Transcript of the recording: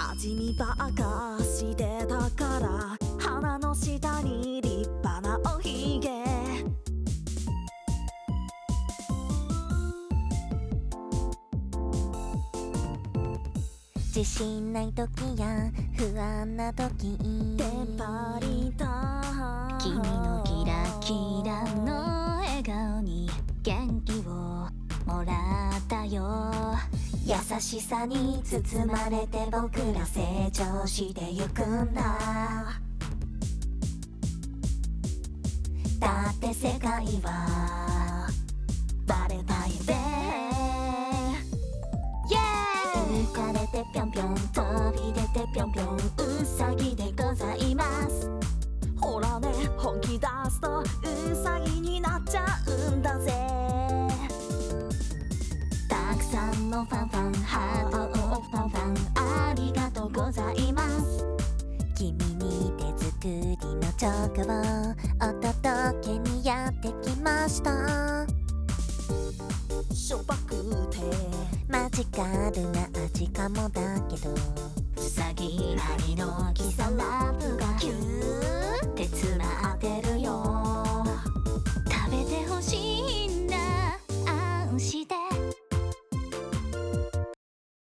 味見ばっかしてたから鼻の下に立派なおひげ。 自信ない時や不安な時、 テンパりた君のキラキラの笑顔に元気をもらったよ。優しさに包まれて僕ら成長してゆくんだ。だって世界はバレないで。浮かれてぴょんぴょん飛び出てぴょんぴょんうさぎでございます。 ほらね、本気出すとうさぎになっちゃうんだぜ。 たくさんのファンファンハートをファンファンありがとうございます。君に手作りのチョコをお届けにやってきました。 しょっぱくてマジカルな味かもだけど、うさぎなりのキサラブがキューって詰まってる